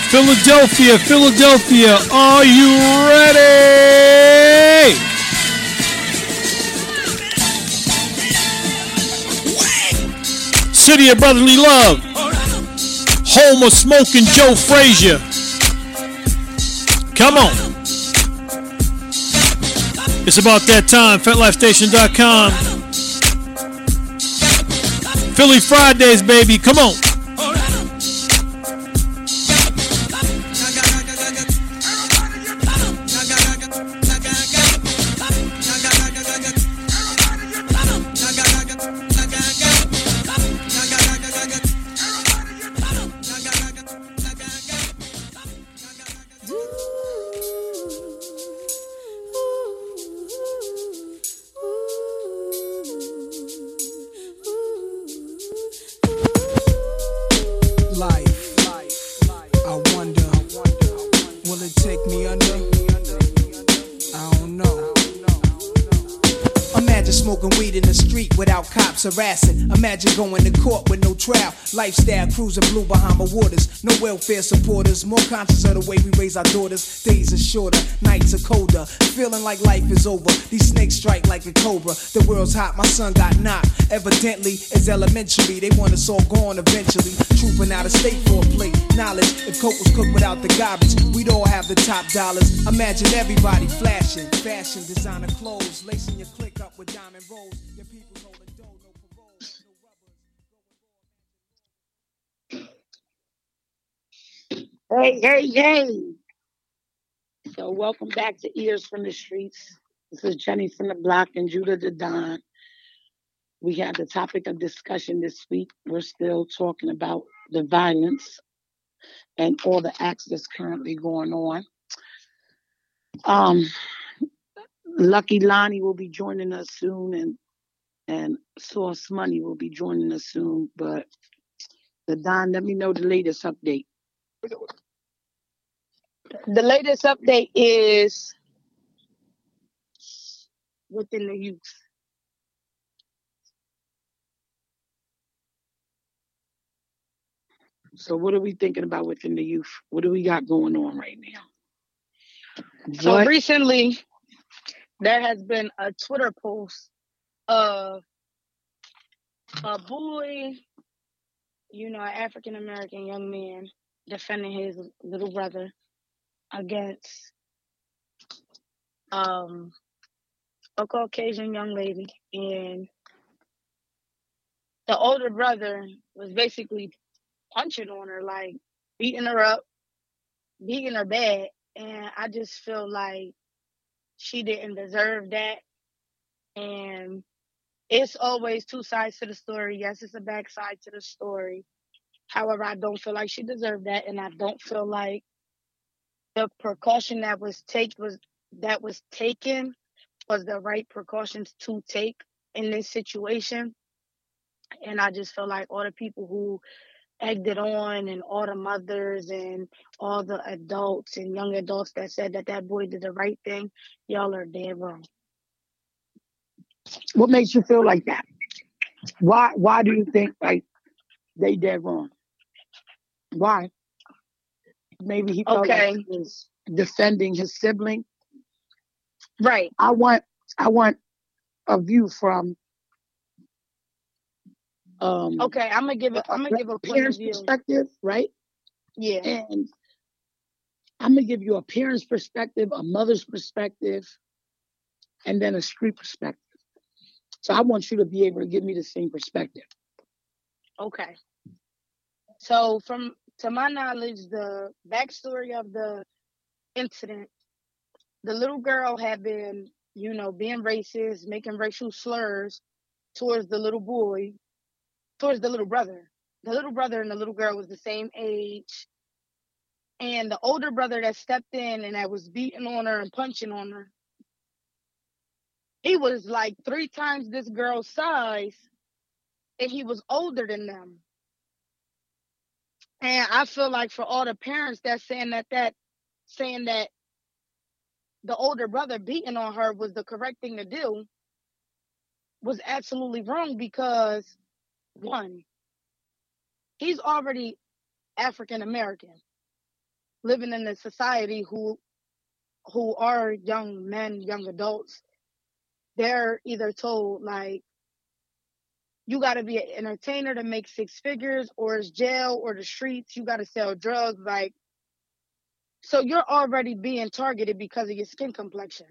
Philadelphia, Philadelphia, are you ready? City of brotherly love, home of smoking Joe Frazier. Come on. It's about that time, FetLifeStation.com. Philly Fridays, baby, come on. Harassing. Imagine going to court with no trial. Lifestyle cruising blue Bahama waters. No welfare supporters. More conscious of the way we raise our daughters. Days are shorter, nights are colder. Feeling like life is over. These snakes strike like a cobra. The world's hot, my son got knocked. Evidently, it's elementary. They want us all gone eventually. Trooping out of state for a plate. Knowledge, if coke was cooked without the garbage, we'd all have the top dollars. Imagine everybody flashing. Fashion, designer clothes. Lacing your click up with diamond rolls. Your people holding dough. Hey. So welcome back to Ears from the Streets. This is Jenny from the Block and Judah the Don. We had the topic of discussion this week. We're still talking about the violence and all the acts that's currently going on. Lucky Lonnie will be joining us soon and Source Money will be joining us soon. But the Don, let me know the latest update. The latest update is within the youth. So what are we thinking about within the youth? What do we got going on right now? So recently, there has been a Twitter post of a boy, an African-American young man defending his little brother against a Caucasian young lady, and the older brother was basically punching on her, like beating her up, beating her bad, and I just feel like she didn't deserve that. And it's always two sides to the story. Yes, it's a backside to the story. However, I don't feel like she deserved that, and I don't feel like the precaution that was taken was the right precautions to take in this situation. And I just feel like all the people who egged it on and all the mothers and all the adults and young adults that said that boy did the right thing, y'all are dead wrong. What makes you feel like that? Why do you think like they dead wrong? Why? Maybe he felt like he was defending his sibling. Right. I want a view from okay, I'm gonna give a parent's perspective, right? Yeah. And I'm gonna give you a parent's perspective, a mother's perspective, and then a street perspective. So I want you to be able to give me the same perspective. Okay. So to my knowledge, the backstory of the incident, the little girl had been, being racist, making racial slurs towards the little boy, towards the little brother. The little brother and the little girl was the same age. And the older brother that stepped in and that was beating on her and punching on her, he was like 3 times this girl's size, and he was older than them. And I feel like for all the parents that's saying that the older brother beating on her was the correct thing to do was absolutely wrong, because one, he's already African American. living in a society who are young men, young adults, they're either told like you got to be an entertainer to make 6 figures, or it's jail or the streets. You got to sell drugs, like. So you're already being targeted because of your skin complexion.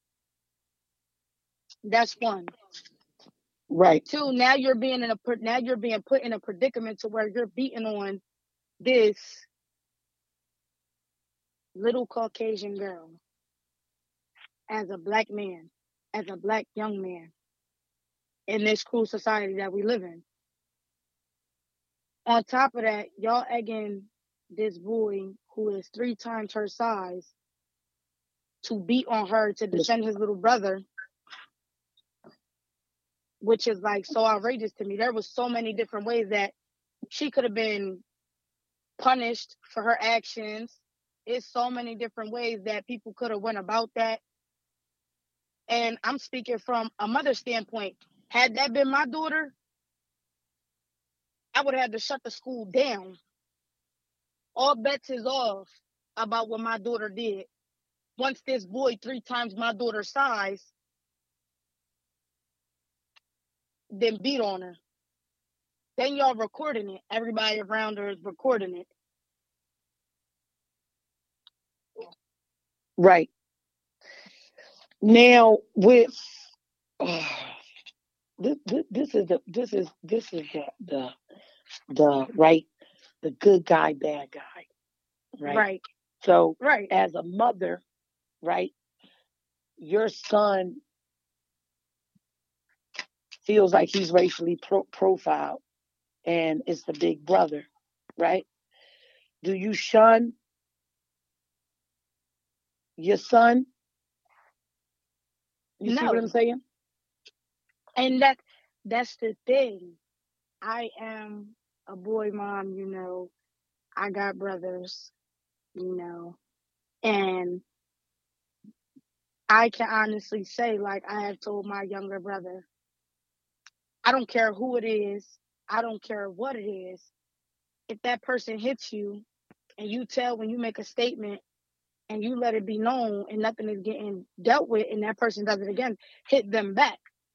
That's one. Right. 2, now you're being put in a predicament to where you're beating on this little Caucasian girl as a black man, as a black young man in this cruel society that we live in. On top of that, y'all egging this boy who is 3 times her size to beat on her to defend his little brother, which is like so outrageous to me. There was so many different ways that she could have been punished for her actions. It's so many different ways that people could have went about that. And I'm speaking from a mother's standpoint. Had that been my daughter, I would have had to shut the school down. All bets is off about what my daughter did. Once this boy 3 times my daughter's size then beat on her. Then y'all recording it. Everybody around her is recording it. Right. Now with this is the right, the good guy, bad guy. Right. So as a mother, right, your son feels like he's racially profiled and it's the big brother, right? Do you shun your son? You see what I'm saying? And that's the thing. I am a boy mom, you know. I got brothers, you know. And I can honestly say, like I have told my younger brother, I don't care who it is. I don't care what it is. If that person hits you and you tell when you make a statement and you let it be known and nothing is getting dealt with and that person does it again, hit them back.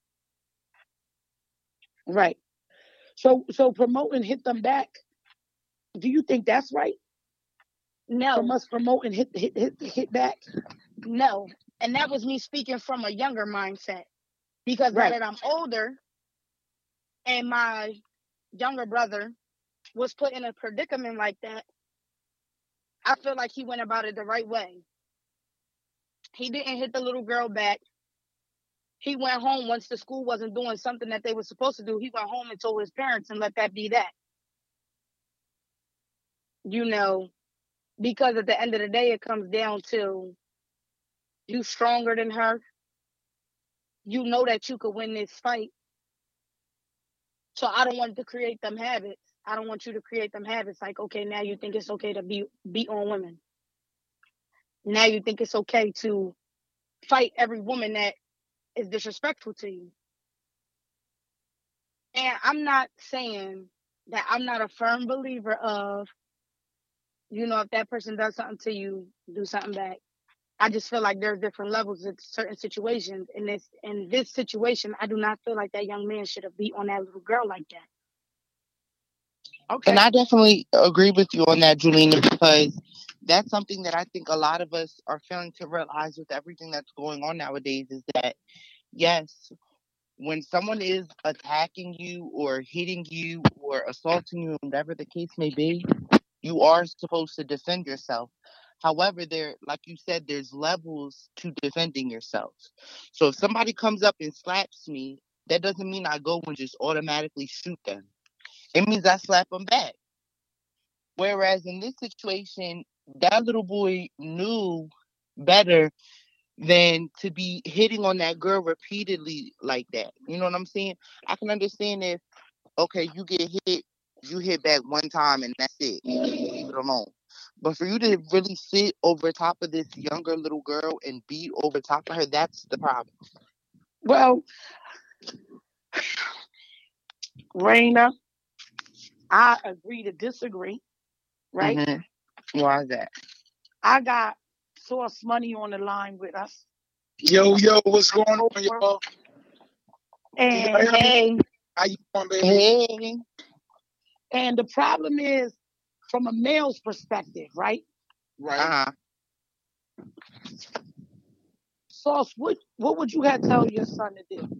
Right. So promoting hit them back, do you think that's right? No. From us promoting hit back? No. And that was me speaking from a younger mindset. Because now that I'm older and my younger brother was put in a predicament like that, I feel like he went about it the right way. He didn't hit the little girl back. He went home once the school wasn't doing something that they were supposed to do. He went home and told his parents and let that be that. You know, because at the end of the day, it comes down to you stronger than her. You know that you could win this fight. So I don't want to create them habits. I don't want you to create them habits like, okay, now you think it's okay to beat on women. Now you think it's okay to fight every woman that is disrespectful to you. And I'm not saying that I'm not a firm believer of, you know, if that person does something to you, do something back. I just feel like there's different levels in certain situations. In this situation, I do not feel like that young man should have beat on that little girl like that. Okay. And I definitely agree with you on that, Julina, because that's something that I think a lot of us are failing to realize with everything that's going on nowadays is that, yes, when someone is attacking you or hitting you or assaulting you, whatever the case may be, you are supposed to defend yourself. However, like you said, there's levels to defending yourself. So if somebody comes up and slaps me, that doesn't mean I go and just automatically shoot them. It means I slap them back. Whereas in this situation, that little boy knew better than to be hitting on that girl repeatedly like that. You know what I'm saying? I can understand if, okay, you get hit, you hit back one time and that's it. You leave it alone. But for you to really sit over top of this younger little girl and beat over top of her, that's the problem. Well, Raina, I agree to disagree, right? Mm-hmm. Why is that? I got Source Money on the line with us. Yo, what's going on, y'all? And hey, how you doing, baby? Hey. And the problem is, from a male's perspective, right? Right. Sauce, what would you have tell your son to do?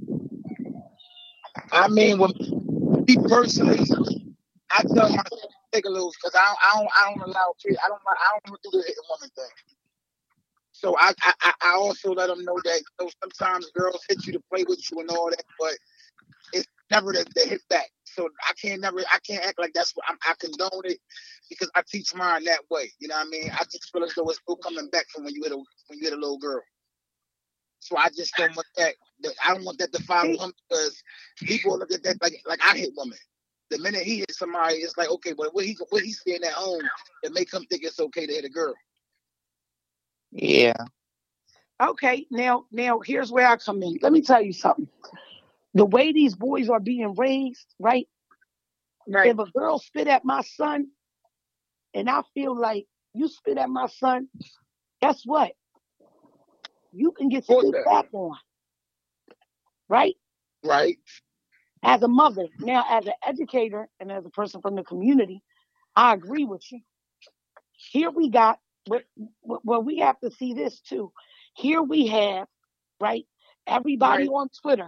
I mean, with me personally, I tell my son to take a little, because I don't allow kids. I don't do the hitting woman thing. So I also let them know that sometimes girls hit you to play with you and all that, but it's never the hit back. So I can't act like that's what I condone it, because I teach mine that way. You know what I mean? I just feel as though it's still coming back from when you hit a little girl. So I just don't want that. I don't want that to follow him, because people look at that like I hit women. The minute he hits somebody, it's like, okay, but what he's seeing at home that make him think it's okay to hit a girl. Yeah. Okay, now here's where I come in. Let me tell you something. The way these boys are being raised, right? If a girl spit at my son, and I feel like you spit at my son, guess what? You can get spit back on. Right? Right. As a mother, now as an educator and as a person from the community, I agree with you. Here we got, well, we have to see this too. Here we have, right, everybody on Twitter.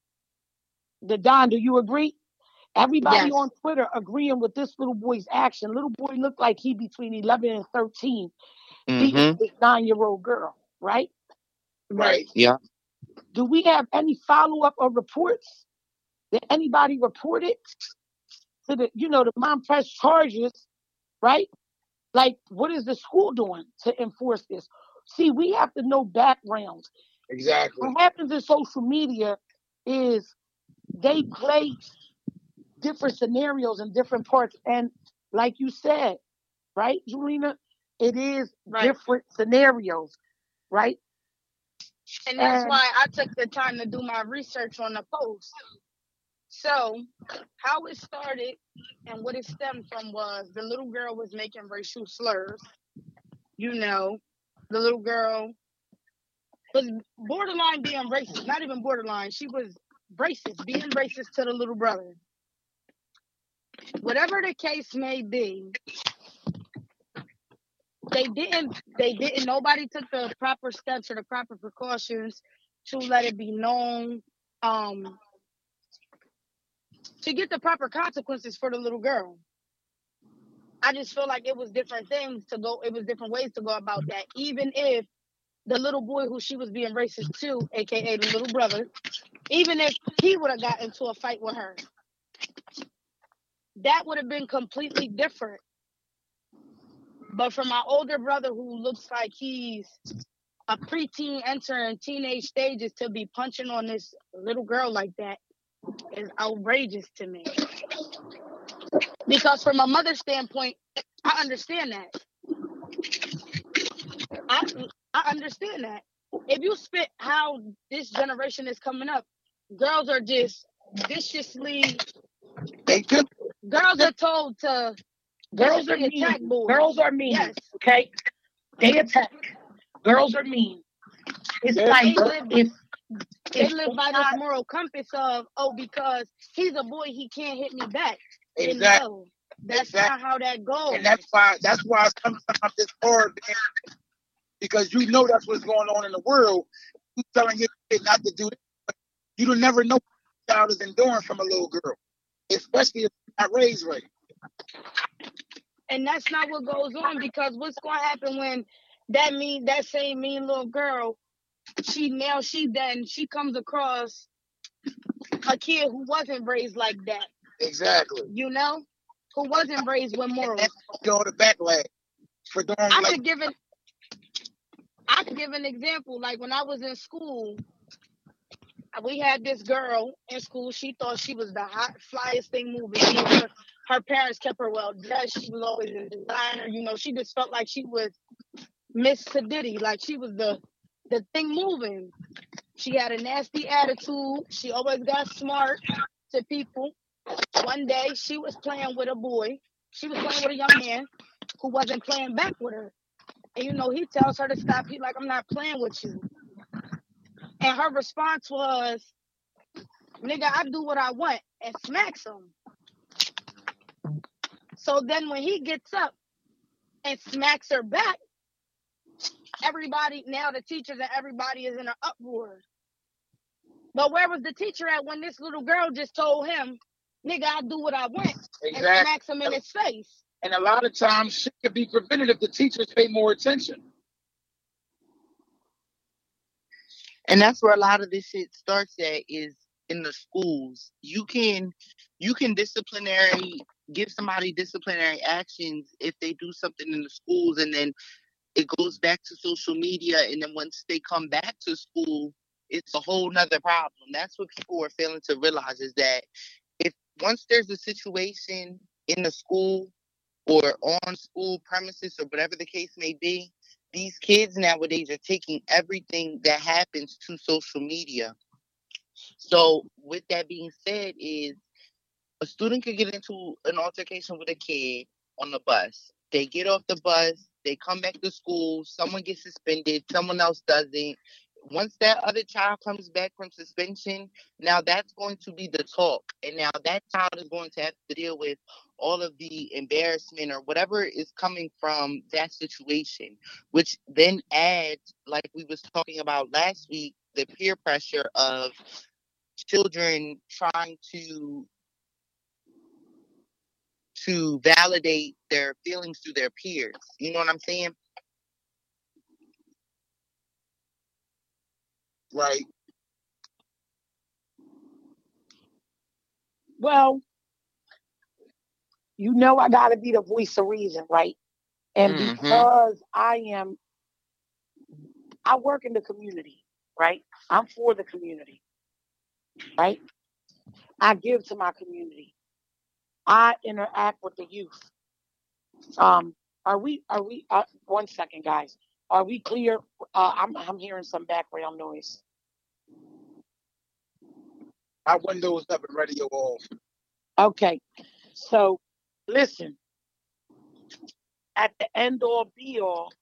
The Don, do you agree? Everybody on Twitter agreeing with this little boy's action. Little boy looked like he between 11 and 13. Beating this 9-year-old girl, right? Right. Yeah. Do we have any follow-up or reports? Did anybody report it to the mom press charges, right? Like, what is the school doing to enforce this? See, we have to know backgrounds. Exactly. What happens in social media is they play different scenarios in different parts. And like you said, right, Julina, it is different scenarios, right? And that's why I took the time to do my research on the post. So how it started and what it stemmed from was the little girl was making racial slurs. The little girl was borderline being racist. Not even borderline. She was racist, being racist to the little brother. Whatever the case may be, they didn't, nobody took the proper steps or the proper precautions to let it be known, to get the proper consequences for the little girl. I just feel like it was different ways to go about that. Even if the little boy who she was being racist to, aka the little brother, even if he would have got into a fight with her, that would have been completely different. But for my older brother, who looks like he's a preteen entering teenage stages, to be punching on this little girl like that is outrageous to me. Because from a mother's standpoint, I understand that. I understand that. If you spit how this generation is coming up, girls are just viciously. Girls are told to. Girls are mean. Attack boys. Girls are mean. Yes. Okay. They attack. Girls are mean. It's like they live by this moral compass of, because he's a boy, he can't hit me back. Exactly. No, that's not how that goes. And that's why sometimes it's hard, because that's what's going on in the world. You telling your kid not to do it, but you don't never know what the child is enduring from a little girl, especially if it's not raised right. And that's not what goes on, because what's going to happen when that same mean little girl, she comes across a kid who wasn't raised like that. Exactly. Who wasn't raised with morals. Go to backlash for doing. I could give an example. Like when I was in school, we had this girl in school. She thought she was the hot, flyest thing moving. Her parents kept her well dressed. She was always a designer. She just felt like she was Miss Sadiddy, like she was the thing moving. She had a nasty attitude. She always got smart to people. One day she was playing with a boy. She was playing with a young man who wasn't playing back with her. And he tells her to stop. He like, I'm not playing with you. And her response was, nigga, I do what I want, and smacks him. So then when he gets up and smacks her back, everybody, now the teachers and everybody is in an uproar. But where was the teacher at when this little girl just told him, nigga, I do what I want, and smacks him in his face? And a lot of times shit could be prevented if the teachers pay more attention. And that's where a lot of this shit starts at, is in the schools. You can give somebody disciplinary actions if they do something in the schools, and then it goes back to social media, and then once they come back to school, it's a whole nother problem. That's what people are failing to realize, is that if once there's a situation in the school or on school premises or whatever the case may be, these kids nowadays are taking everything that happens to social media. So with that being said, is a student could get into an altercation with a kid on the bus. They get off the bus, they come back to school, someone gets suspended, someone else doesn't. Once that other child comes back from suspension, now that's going to be the talk. And now that child is going to have to deal with all of the embarrassment or whatever is coming from that situation, which then adds, like we was talking about last week, the peer pressure of children trying to validate their feelings through their peers. You know what I'm saying? Right. Well, I got to be the voice of reason, right? And because I work in the community, right? I'm for the community, right? I give to my community. I interact with the youth. Are we, 1 second, guys. Are we clear? I'm hearing some background noise. My windows up and radio off. Okay. So, listen. At the end all be all,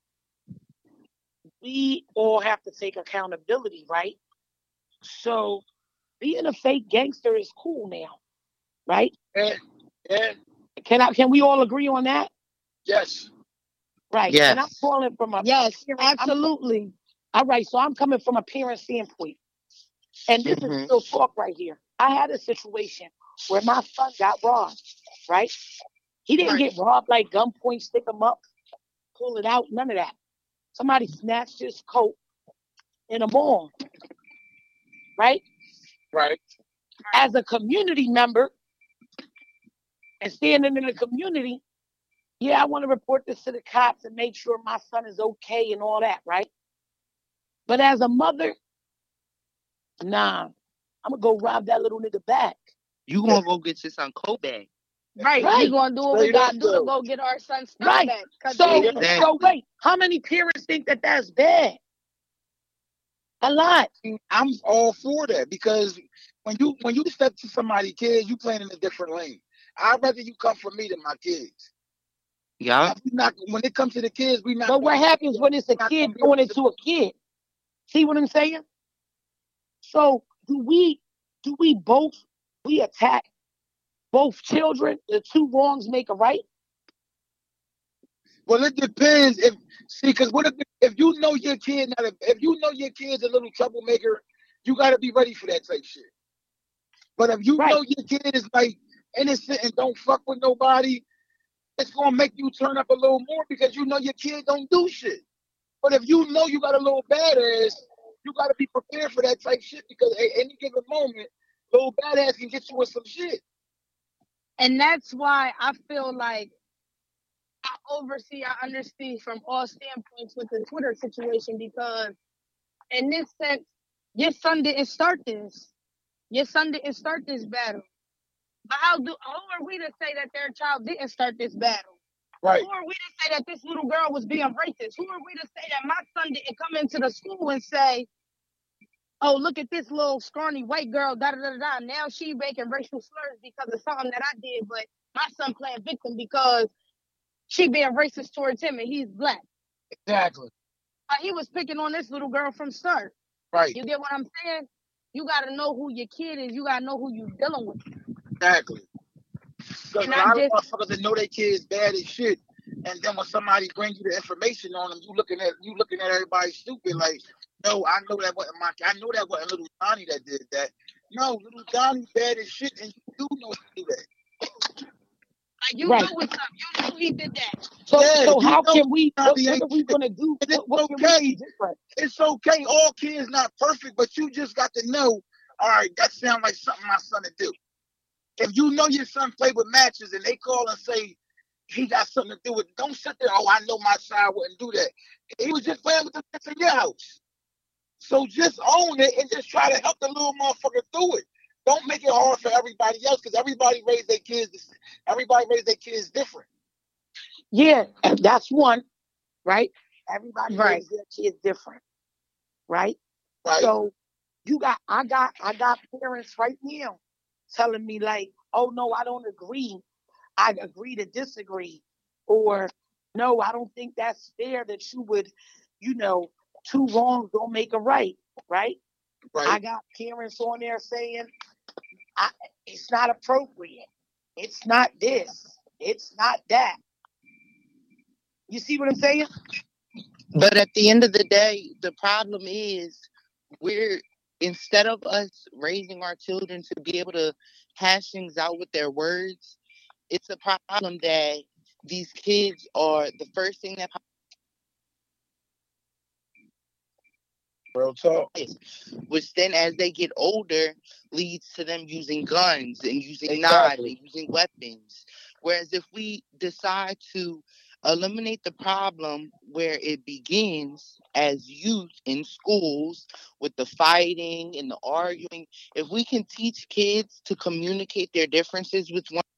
we all have to take accountability, right? So, being a fake gangster is cool now, right? Yeah. Can we all agree on that? Yes. Right. Yes. And I'm calling from a Absolutely. All right. So I'm coming from a parent standpoint. And this is still talk right here. I had a situation where my son got robbed, right? He didn't get robbed like gunpoint, stick him up, pull it out, none of that. Somebody snatched his coat in a mall, right? Right. As a community member and standing in the community, I want to report this to the cops and make sure my son is okay and all that, right? But as a mother, nah, I'm going to go rob that little nigga back. You going to go get your son coat back. Right. We're going to do what we got to do to go get our son stuff back. So wait, how many parents think that that's bad? A lot. I'm all for that, because when you step to somebody's kids, you playing in a different lane. I'd rather you come for me than my kids. Yeah. When it comes to the kids, we not. But what happens when it's a kid going into a kid? See what I'm saying? So do we attack both children? The two wrongs make a right? Well, it depends. Because what if you know your kid? If you know your kid's a little troublemaker, you got to be ready for that type shit. But if you know your kid is like innocent and don't fuck with nobody, it's gonna make you turn up a little more because you know your kid don't do shit. But if you know you got a little badass, you got to be prepared for that type shit, because at any given moment, little badass can get you with some shit. And that's why I feel like I understand from all standpoints with the Twitter situation, because in this sense, your son didn't start this. Your son didn't start this battle. But who are we to say that their child didn't start this battle? Right. Who are we to say that this little girl was being racist? Who are we to say that my son didn't come into the school and say, oh, look at this little scrawny white girl, da-da-da-da. Now she making racial slurs because of something that I did, but my son playing victim because she being racist towards him and he's black. Exactly. He was picking on this little girl from start. Right. You get what I'm saying? You got to know who your kid is. You got to know who you're dealing with. Exactly. Because a lot of motherfuckers that know their kids bad as shit, and then when somebody brings you the information on them, you looking at everybody stupid. Like, no, I know that wasn't little Johnny that did that. No, little Johnny bad as shit, and you do know he do that. Like, you know what's up. You know he did that. So how can we? What are we gonna do? What okay. It's okay. All kids not perfect, but you just got to know. All right, that sounds like something my son would do. If you know your son play with matches and they call and say he got something to do with it, don't sit there, oh, I know my child wouldn't do that. He was just playing with the kids in your house. So just own it and just try to help the little motherfucker do it. Don't make it hard for everybody else, because everybody raised their kids different. Yeah, and that's one, right? Everybody raised their kids different. Right? So I got parents right now telling me like, oh no, I don't agree. I agree to disagree. Or no, I don't think that's fair that you would, two wrongs don't make a right. Right? I got parents on there saying it's not appropriate. It's not this. It's not that. You see what I'm saying? But at the end of the day, the problem is instead of us raising our children to be able to hash things out with their words, it's a problem that these kids are the first thing that Real talk. Which then, as they get older, leads to them using guns and using knives and using weapons. Whereas if we decide to eliminate the problem where it begins as youth in schools with the fighting and the arguing, if we can teach kids to communicate their differences with one.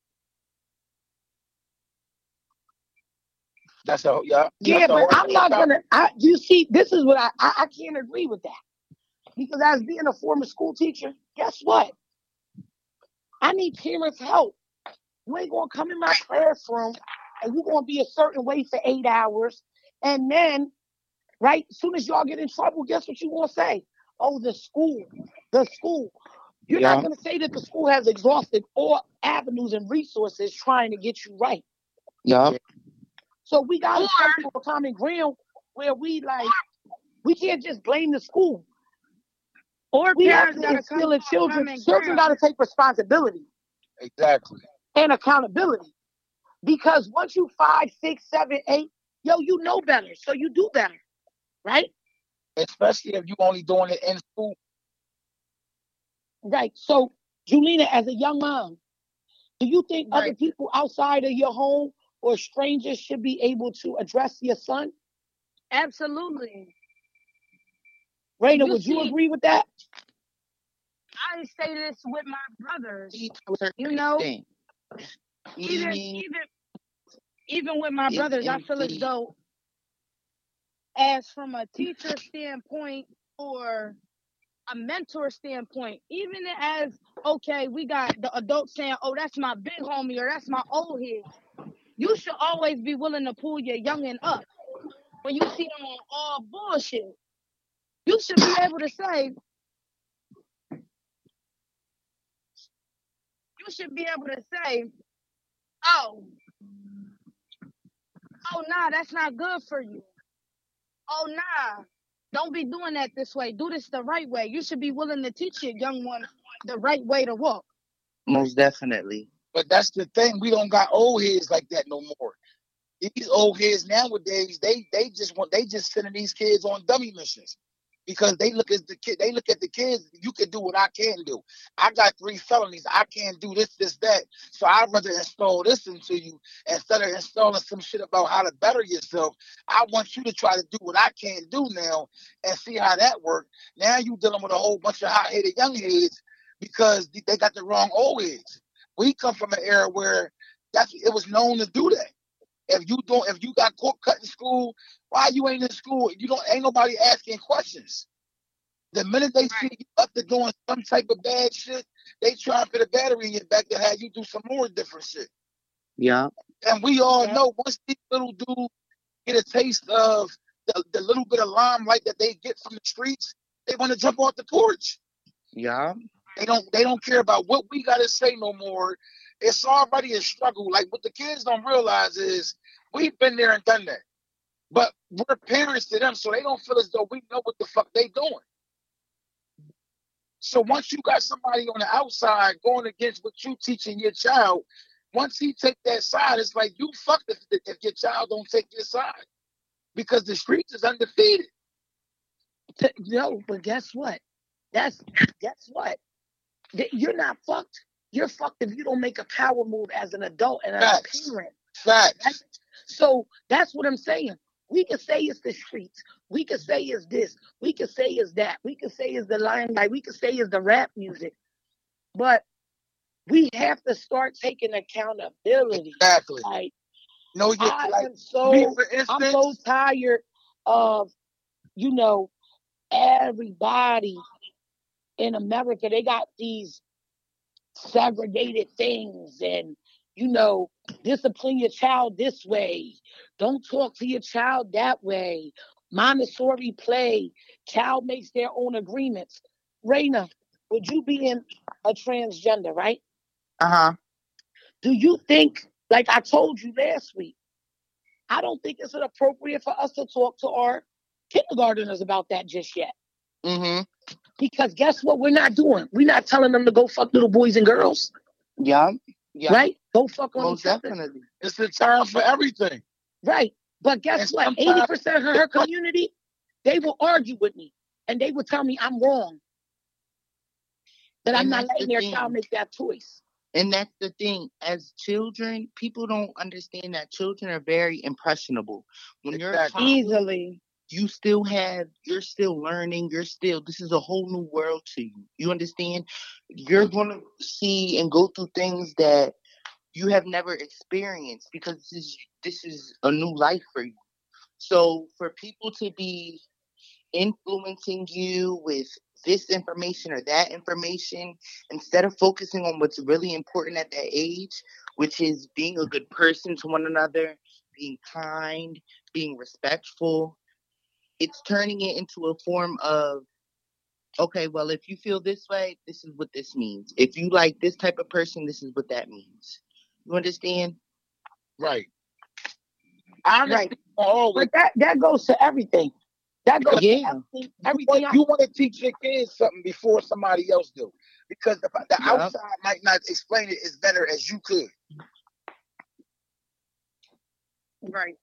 That's all, yeah. Yeah, but I'm not gonna. You see, this is what I can't agree with that, because as being a former school teacher, guess what? I need parents' help. You ain't gonna come in my classroom and you're gonna be a certain way for 8 hours, and then, right, as soon as y'all get in trouble, guess what you gonna say? Oh, the school. You're not gonna say that the school has exhausted all avenues and resources trying to get you right. Yeah. So we got to come to a common ground where we can't just blame the school. Or we have to instill in children. Children got to take responsibility. Exactly. And accountability. Because once you 5, 6, 7, 8, you know better. So you do better. Right? Especially if you only doing it in school. Right. So, Julina, as a young mom, do you think other people outside of your home or strangers should be able to address your son? Absolutely. Raina, would you agree with that? I say this with my brothers. Even with my brothers, I feel as though, as from a teacher standpoint or a mentor standpoint, even as, okay, we got the adults saying, oh, that's my big homie or that's my old head. You should always be willing to pull your youngin' up when you see them on all bullshit. You should be able to say, oh, nah, that's not good for you. Oh, nah, don't be doing that this way. Do this the right way. You should be willing to teach your young one the right way to walk. Most definitely. But that's the thing. We don't got old heads like that no more. These old heads nowadays, they just sending these kids on dummy missions, because they look at the kids. You can do what I can do. I got 3 felonies. I can't do this, that. So I'd rather install this into you instead of installing some shit about how to better yourself. I want you to try to do what I can't do now and see how that works. Now you dealing with a whole bunch of hot-headed young heads because they got the wrong old heads. We come from an era where it was known to do that. If you got cut in school, why you ain't in school? Ain't nobody asking questions. The minute they see you up to doing some type of bad shit, they try to put a battery in your back to have you do some more different shit. Yeah. And we all know once these little dudes get a taste of the little bit of limelight that they get from the streets, they want to jump off the porch. Yeah. They don't care about what we gotta say no more. It's already a struggle. Like what the kids don't realize is we've been there and done that. But we're parents to them, so they don't feel as though we know what the fuck they doing. So once you got somebody on the outside going against what you teaching your child, once he take that side, it's like you fucked if your child don't take your side. Because the streets is undefeated. No, but guess what? Guess what? You're not fucked. You're fucked if you don't make a power move as an adult and as a parent. Facts. So that's what I'm saying. We can say it's the streets. We can say it's this. We can say it's that. We can say it's the limelight. We can say it's the rap music. But we have to start taking accountability. Exactly. Like, no, I'm so tired of, everybody in America. They got these segregated things and, discipline your child this way. Don't talk to your child that way. Montessori play. Child makes their own agreements. Raina, would you be in a transgender, right? Uh-huh. Do you think, like I told you last week, I don't think it's appropriate for us to talk to our kindergarteners about that just yet. Mm-hmm. Because guess what we're not doing? We're not telling them to go fuck little boys and girls. Yeah. Right? Go fuck on Most each other. definitely. It's the time for everything. Right. But guess what? 80% of her community, they will argue with me. And they will tell me I'm wrong. That I'm not letting their child make that choice. And that's the thing. As children, people don't understand that children are very impressionable. When you're a child, easily, you're still learning. This is a whole new world to you. You understand? You're going to see and go through things that you have never experienced because this is a new life for you. So for people to be influencing you with this information or that information, instead of focusing on what's really important at that age, which is being a good person to one another, being kind, being respectful, it's turning it into a form of, okay, well, if you feel this way, this is what this means. If you like this type of person, this is what that means. You understand? Right. Honestly, but that goes to everything. That goes to everything. You want to teach your kids something before somebody else do, because the outside might not explain it as better as you could. Right.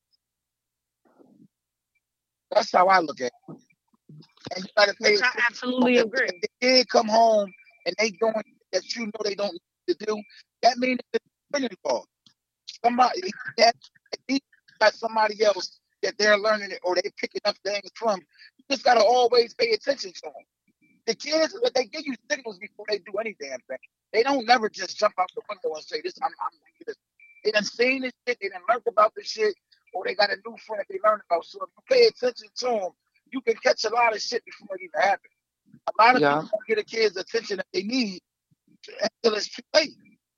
That's how I look at it. And you gotta pay attention. I absolutely agree. If the kid come home and they doing that they don't need to do, that means it's involved. Somebody that got somebody else that they're learning it or they picking up things from. You just gotta always pay attention to them. The kids, they give you signals before they do any damn thing. They don't never just jump out the window and say, "This, I'm this." They done seen this shit. They done learned about this shit, or they got a new friend they learned about. So if you pay attention to them, you can catch a lot of shit before it even happens. A lot of people don't get the kids' attention that they need until it's too late.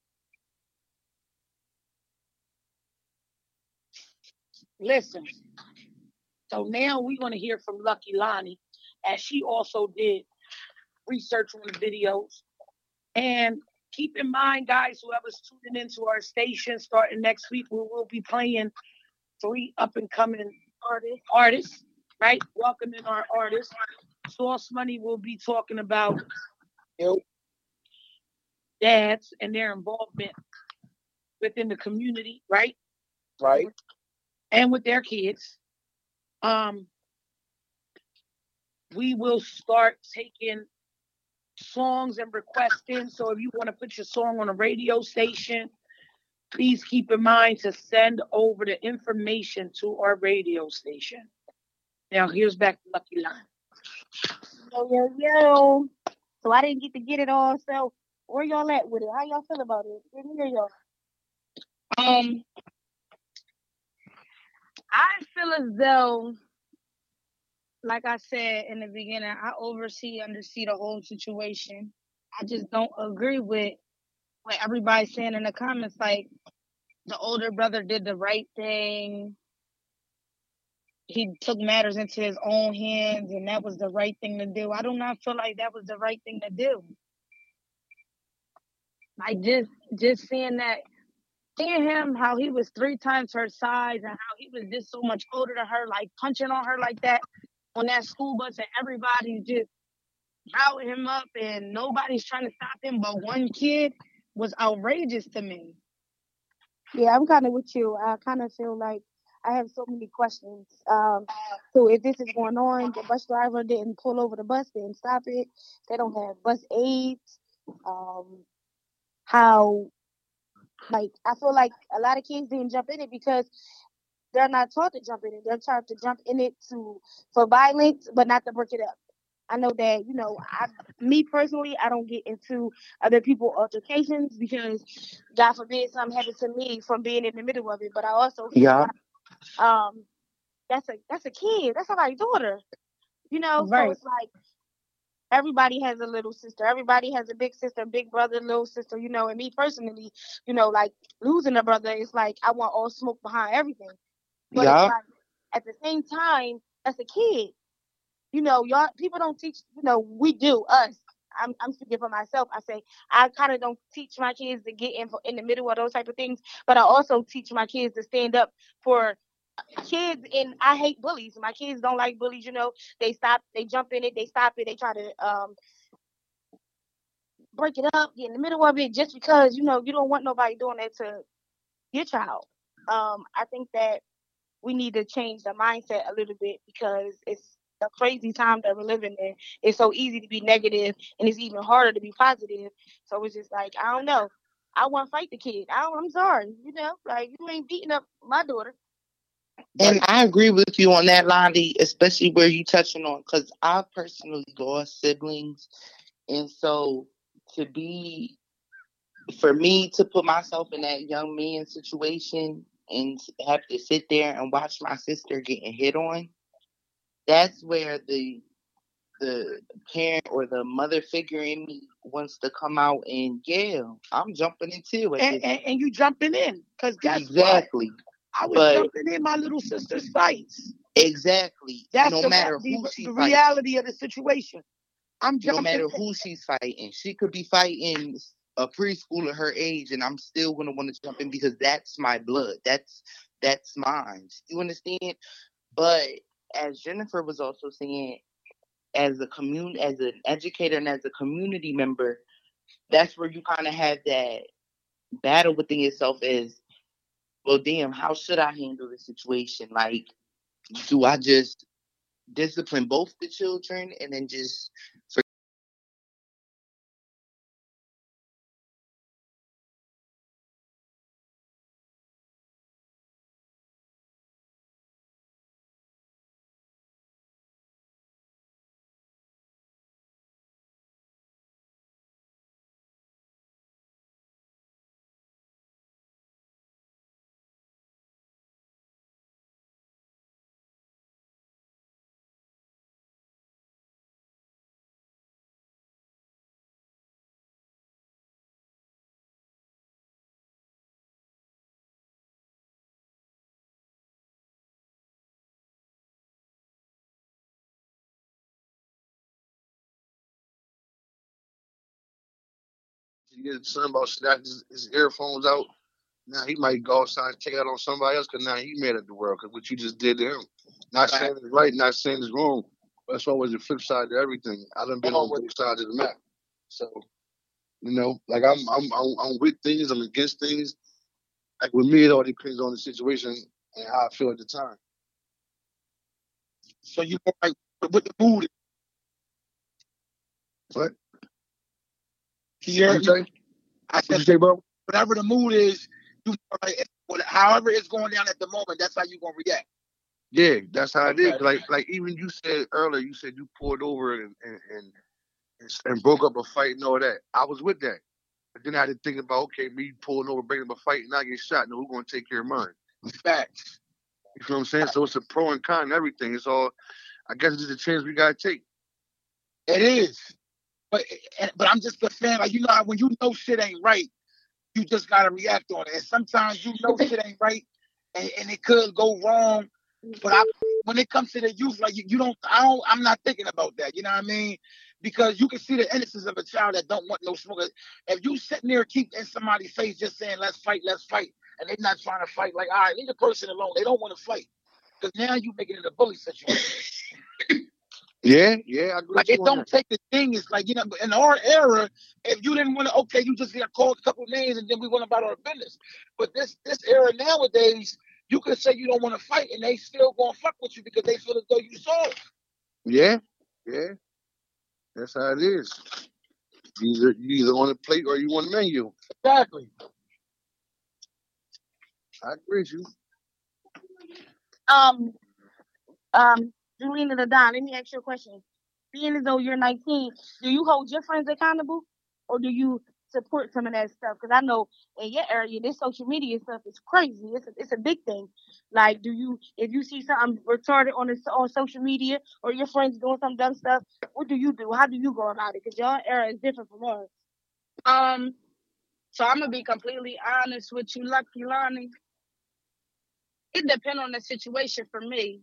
Listen, so now we're going to hear from Lucky Lonnie, as she also did research on the videos. And keep in mind, guys, whoever's tuning into our station, starting next week, we will be playing 3 up-and-coming artists, right? Welcoming our artists. Sauce Money will be talking about dads and their involvement within the community, right? Right. And with their kids. We will start taking songs and requesting. So if you want to put your song on a radio station, please keep in mind to send over the information to our radio station. Now here's back to Lucky Line. Yo. So I didn't get to get it all. So where y'all at with it? How y'all feel about it? Let me hear y'all. I feel as though, like I said in the beginning, I undersee the whole situation. I just don't agree with what everybody's saying in the comments. Like, the older brother did the right thing. he took matters into his own hands, and that was the right thing to do. I do not feel like that was the right thing to do. Like just seeing him, how he was 3 times her size and how he was just so much older than her, like punching on her like that on that school bus, and everybody's just routing him up and nobody's trying to stop him but one kid, was outrageous to me. Yeah, I'm kind of with you. I kind of feel like I have so many questions. So if this is going on, the bus driver didn't pull over the bus, didn't stop it. They don't have bus aids. How, like, I feel like a lot of kids didn't jump in it because they're not taught to jump in it. They're taught to jump in it for violence, but not to break it up. I know that, me personally, I don't get into other people's altercations because, God forbid, something happens to me from being in the middle of it. But I also feel like, that's a kid. That's somebody's daughter. Right. So it's like everybody has a little sister. Everybody has a big sister, big brother, little sister. And me personally, like losing a brother is like I want all smoke behind everything. But it's like at the same time, that's a kid. Y'all people don't teach. We do us. I'm speaking for myself. I say I kind of don't teach my kids to get in the middle of those type of things, but I also teach my kids to stand up for kids. And I hate bullies. My kids don't like bullies. They jump in it, they stop it, they try to break it up, get in the middle of it, just because you don't want nobody doing that to your child. I think that we need to change the mindset a little bit because it's a crazy time that we're living in. It's so easy to be negative, and it's even harder to be positive. So it's just like, I don't know. I want to fight the kid. I'm sorry. Like, you ain't beating up my daughter. And I agree with you on that, Lonnie, especially where you touching on, because I personally lost siblings. And so for me to put myself in that young man situation and have to sit there and watch my sister getting hit on, that's where the parent or the mother figure in me wants to come out and I'm jumping in too. And you jumping in, because guess exactly. What? I was jumping in my little sister's fights. Exactly. That's no matter who she's the reality of the situation. I'm jumping. No matter who she's fighting, she could be fighting a preschooler her age, and I'm still gonna want to jump in because that's my blood. That's mine. You understand? But as Jennifer was also saying, as an educator and as a community member, that's where you kind of have that battle within yourself is, well, damn, how should I handle the situation? Like, do I just discipline both the children and then just He get something about snatching his earphones out. Now he might go outside and take out on somebody else because now he mad at the world because what you just did to him. Not saying it's right, not saying it's wrong. But that's always the flip side to everything. I done been on both sides of the map. So, like I'm with things, I'm against things. Like with me, it all depends on the situation and how I feel at the time. So you like what the mood is. What? Here, I said, bro, whatever the mood is, however it's going down at the moment, that's how you're gonna react. Yeah, that's how it is. Like even you said earlier, you said you pulled over and broke up a fight and all that. I was with that. But then I had to think about, okay, me pulling over, breaking up a fight, and I get shot. Now who's gonna take care of mine? Facts. You know what I'm saying? So it's a pro and con and everything. It's all, I guess it's just a chance we gotta take. It is. But I'm just a fan. Like, when you know shit ain't right, you just gotta react on it. And sometimes shit ain't right, and it could go wrong But when it comes to the youth, like I'm not thinking about that. You know what I mean? Because you can see the innocence of a child that don't want no smoke. If you sitting there keep in somebody's face just saying let's fight, and they're not trying to fight, like all right, leave the person alone. They don't want to fight because now you making it a bully situation. Yeah, I agree. Like it don't take the thing. It's like, you know, in our era, if you didn't want to, okay, you just got called a couple names and then we went about our business. But this era nowadays, you can say you don't want to fight and they still gonna fuck with you because they feel as though you soft. Yeah. That's how it is. You either on the plate or you on the menu. Exactly. I agree with you. Julina the Don, let me ask you a question. Being as though you're 19, do you hold your friends accountable, or do you support some of that stuff? Because I know in your area, this social media stuff is crazy. It's a big thing. Like, if you see something retarded on social media, or your friends doing some dumb stuff, what do you do? How do you go about it? Because your era is different from ours. So I'm gonna be completely honest with you, Lucky Lonnie. It depends on the situation for me.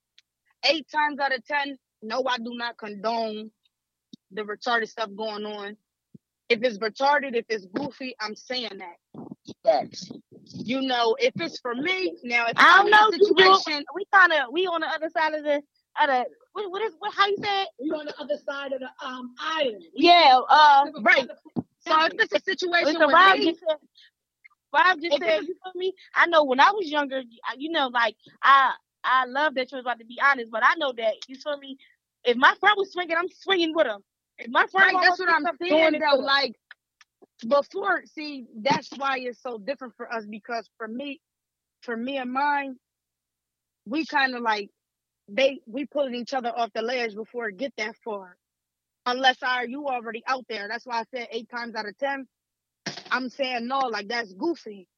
8 times out of 10, no, I do not condone the retarded stuff going on. If it's retarded, if it's goofy, I'm saying that. Facts. You know, if it's for me, now if I don't know, situation, we on the other side of the how you say it? We on the other side of the island. Yeah, right. So if it's a situation with Rob me, Bob just said, you feel me? I know when I was younger, you know, like I love that you was about to be honest, but I know that, you feel me? If my friend was swinging, I'm swinging with him. If my friend that's what I'm saying though. Like before, see, that's why it's so different for us, because for me and mine, we kind of like we pulling each other off the ledge before it get that far. Unless you already out there. That's why I said 8 times out of 10. I'm saying no, like that's goofy.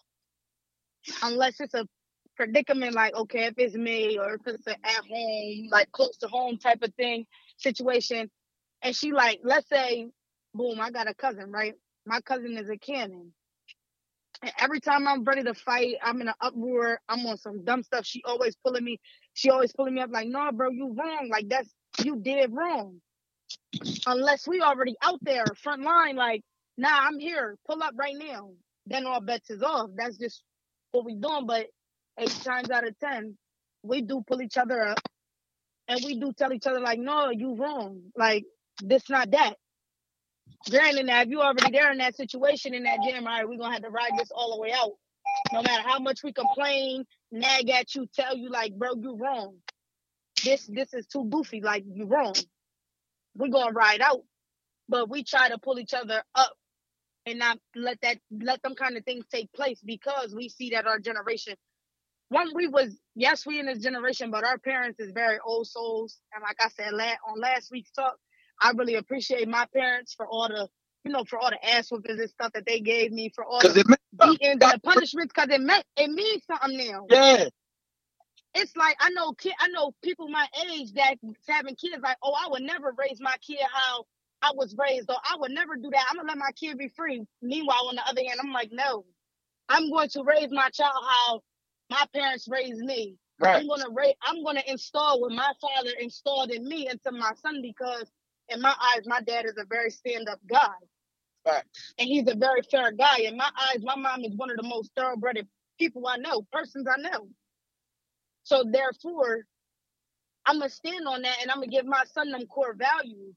Unless it's a predicament, like, okay, if it's me or if it's at home, like close to home type of thing, situation. And she like, let's say, boom, I got a cousin, right? My cousin is a cannon. And every time I'm ready to fight, I'm in an uproar, I'm on some dumb stuff. She always pulling me up like, no, bro, you wrong. Like you did wrong. Unless we already out there, front line, like, nah, I'm here, pull up right now. Then all bets is off. That's just what we doing. But 8 times out of 10, we do pull each other up, and we do tell each other like, no, you wrong. Like, this not that. Granted, now if you already there in that situation in that gym, all right, we're gonna have to ride this all the way out. No matter how much we complain, nag at you, tell you like, bro, you wrong. This is too goofy. Like, you wrong. We're gonna ride out, but we try to pull each other up and not let them kind of things take place, because we see that our generation, we in this generation, but our parents is very old souls. And like I said on last week's talk, I really appreciate my parents for all the, for all the ass whoopings and stuff that they gave me, for all the beatings and the punishments, because it means something now. Yeah. It's like, I know people my age that's having kids like, oh, I would never raise my kid how I was raised, or I would never do that. I'm going to let my kid be free. Meanwhile, on the other hand, I'm like, no, I'm going to raise my child how my parents raised me. Right. I'm going to install what my father installed in me into my son, because in my eyes, my dad is a very stand-up guy. Right. And he's a very fair guy. In my eyes, my mom is one of the most thoroughbred people I know, persons I know. So therefore, I'm going to stand on that, and I'm going to give my son them core values,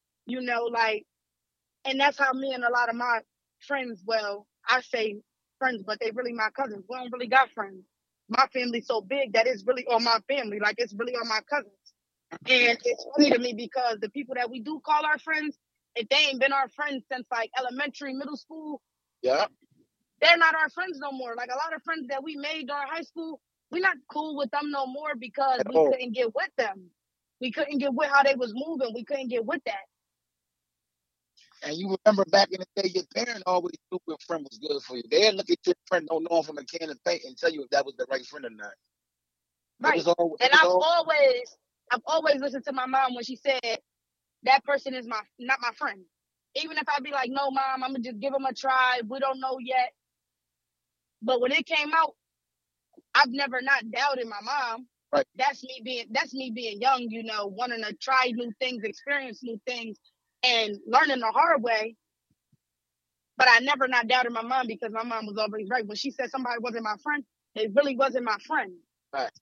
and that's how me and a lot of my friends, well, I say friends, but they really my cousins. We don't really got friends. My family's so big that it's really on my family. Like, it's really on my cousins. And it's funny to me because the people that we do call our friends, if they ain't been our friends since like elementary, middle school, yeah, they're not our friends no more. Like, a lot of friends that we made during high school, we're not cool with them no more because we couldn't get with them. We couldn't get with how they was moving. We couldn't get with that. And you remember back in the day, your parents always knew what friend was good for you. They'd look at your friend, don't know him from a can of paint, and tell you if that was the right friend or not. Right. I've always listened to my mom when she said, that person is not my friend. Even if I be like, no, Mom, I'm going to just give him a try. We don't know yet. But when it came out, I've never not doubted my mom. Right. That's me being young, you know, wanting to try new things, experience new things, and learning the hard way. But I never not doubted my mom because my mom was always right. When she said somebody wasn't my friend, it really wasn't my friend. Right.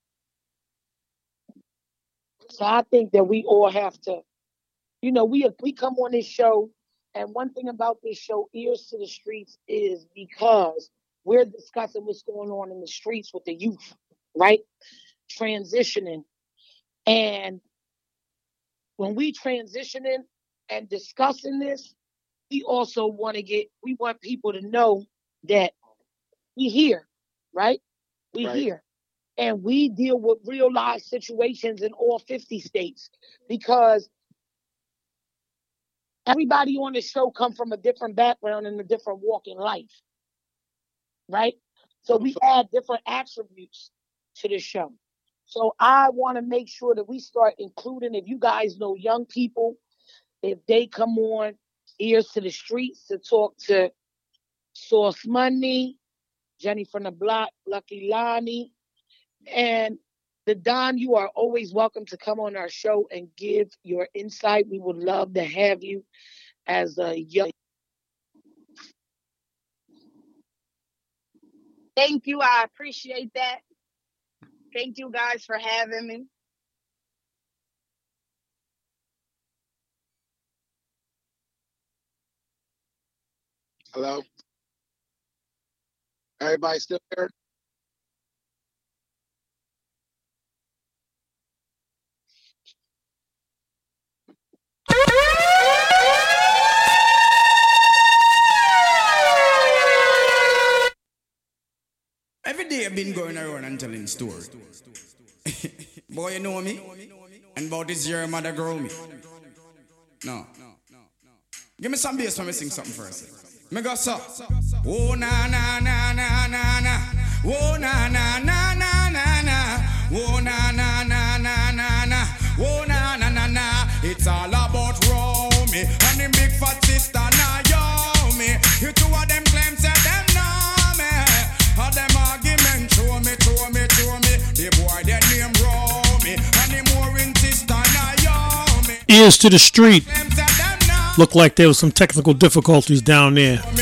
So I think that we all have to, you know, we come on this show, and one thing about this show, Ears to the Streets, is because we're discussing what's going on in the streets with the youth, right? Transitioning. And when we transitioning and discussing this, we also want people to know that we here, right? We here. And we deal with real life situations in all 50 states because everybody on the show come from a different background and a different walk in life, right? So we add different attributes to the show. So I want to make sure that we start including, if you guys know young people, if they come on Ears to the Streets to talk to Sauce Money, Jenny from the Block, Lucky Lonnie, and the Don, you are always welcome to come on our show and give your insight. We would love to have you as a young. Thank you. I appreciate that. Thank you guys for having me. Hello? Everybody still there? Every day I've been going around and telling stories. Boy, you know me? And about this year, mother grow me. No. Give me some bass when me sing something first. Me go so. Oh, na, na, na, na, na, na. Oh, na, na, na, na, na, na. Oh, na, na, na, na, na, na. Oh, na, na, na, na. It's all about Romy and them big fat sister Naomi. You two of them claims that them know me. All them argument show me. The boy that name Romy and the more in sister Naomi. Ears to the Street. Looked like there was some technical difficulties down there. But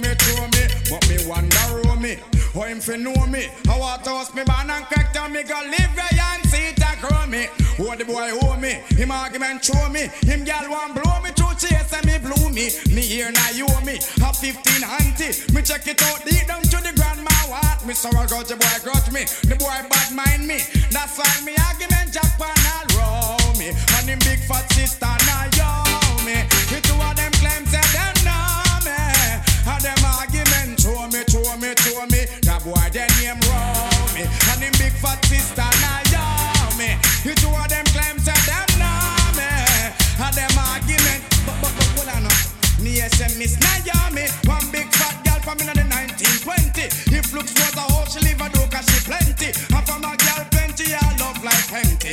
me wonder me, how him fi know me. I want to host me ban and crack down me go live where and see it a grow me. Oh the boy owe me, him argument show me. Him gal want blow me through chase and me blew me. Me here now you owe me, have 15 auntie. Me check it out deep down to the grandma what. Me sorrow got the boy grudge me, the boy bad mind me. That's why me argument jack pan all row me. And him big fat sister now yo me. The two of them claims that them know me. And them argument show me. That boy then name Romy. And him big fat sister Naomi. The two of them claims that them know me. And them argument. But hold on now. Me SMS Naomi. One big fat girl from in the 1920. If looks was a hoe, she live a do cause she plenty. And from a girl plenty, I love like empty.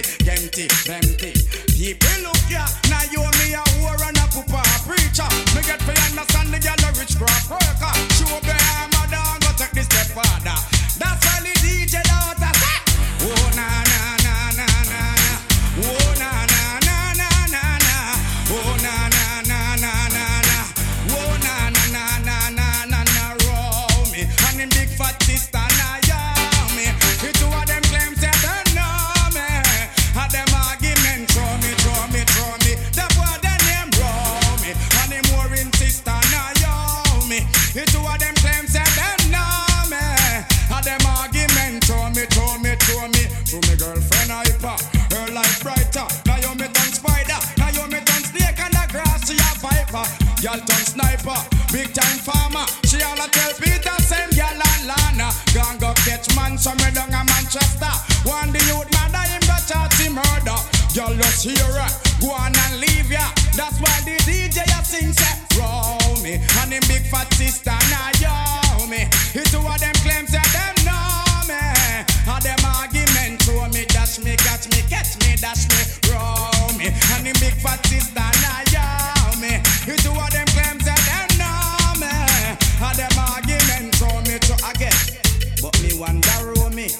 People look ya, Naomi a whore and a pooper a preacher. Me get for understand the girl a rich crop worker. She will be her mother and go take this step father. That's why the DJ daughter say, oh na na na na na na, oh na na na na na na, oh na na na na na na, oh na na na na na na na. Romy and him big fat sister Naomi. The two of them claims that they know me. And them argument throw me. The boy the name Romy and him more in sister Naomi. The two of them claims that them know me. And them argument throw me. To me girlfriend hyper, her life brighter. Naomi turn spider, Naomi turn snake and the grass she a viper. Girl turn sniper, big time farmer. She all a tell Peter same girl and Lana. Gang go catch man somewhere down in Manchester. One the youth mother him got charged him murder. Girl just hear her, go on and leave ya. That's why the DJ a sing say Romy and him big fat sister Naomi. The two of them claims that them know me. And them argument show me, dash me, catch me, dash me, Romy and him big fat sister Naomi. The two of them claims that them know me. And them argument show me to again. But me wonder Romy,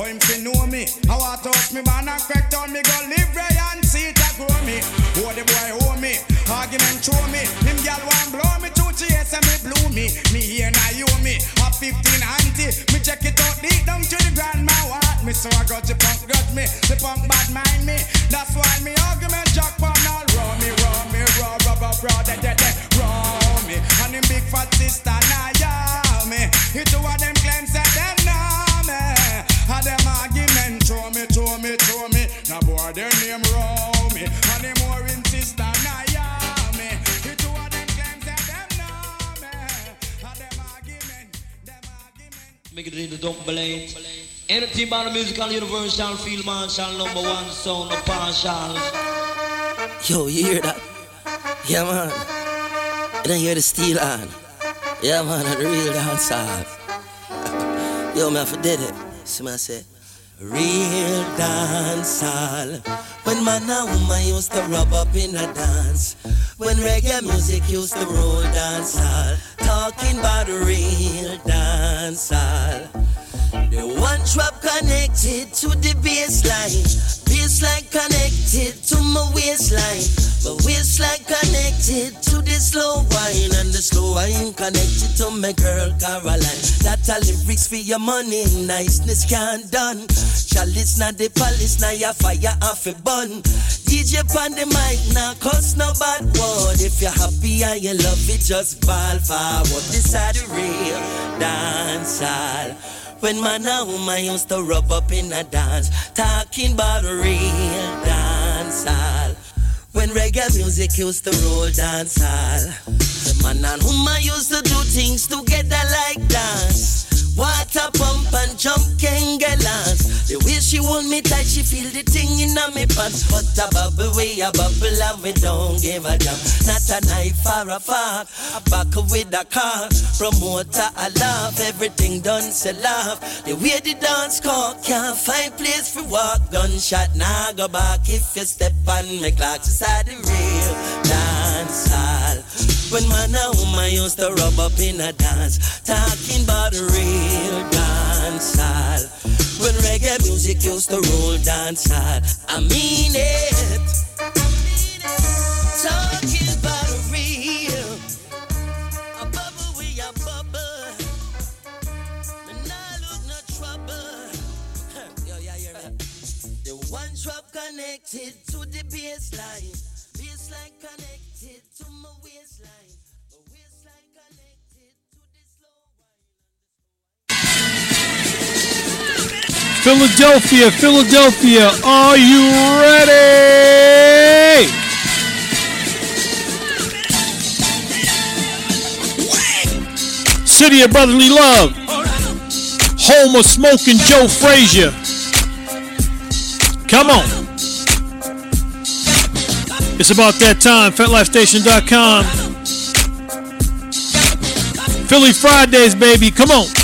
him fi know me. I want to touch me man and crack down me go live right and see it a grow me. Oh the boy hold me, argument show me. Him gal want blow me to chase and me blew me. Me here now you me, a 15 auntie. Me check it out deep down to the ground. My what me so I got the punk me. The punk bad mind me. That's why me argument jack pan all raw me, raw me, raw, de raw me. And him big fat sister now yeah me. He two of them claims that them know me. And them argument show me. Now boy their name raw me. And him more in sister now yeah me. He two of them claims that them know me. And them argument. Make it in the dump blade. Anything about the musical universal field marshal number one sound of partial. Yo, you hear that? Yeah man. You don't hear the steel on. Yeah man, the real dancehall. Yo man, I forget it. See me I say real dancehall. When man and woman used to rub up in a dance. When reggae music used to roll dancehall. Talking about the real dancehall. The one drop connected to the baseline. Baseline connected to my waistline. My waistline connected to the slow wine. And the slow wine connected to my girl Caroline. That a lyrics for your money, niceness can't done. Chalice na the palace, na ya fire off a bun. DJ pan the mic, now cuss no bad word. If you're happy and you love it, just ball forward. This are the real dancehall. When man and woman used to rub up in a dance. Talking about the real dancehall. When reggae music used to roll dancehall. The man and woman used to do things together like dance. Water pump and jump kangalas. The way she hold me tight, she feel the thing in me pants. But a bubble way, a bubble and we don't give a damn. Not a knife or a fork, a back with a car. Promoter a laugh, everything done so laugh. The way the dance call, can't find place for walk. Gunshot now go back if you step on me clock. Inside the real dancehall. When man and woman used to rub up in a dance. Talking about the real dancehall. When reggae music used to roll dancehall. I mean it. Talking about the real. A bubble we a bubble. Me nah look no trouble. Yo, yeah, you're right. The one drop connected to the baseline. Baseline connected to my waistline. Philadelphia, are you ready? City of brotherly love, home of smoking Joe Frazier. Come on. It's about that time, FetLifeStation.com. Philly Fridays, baby, come on.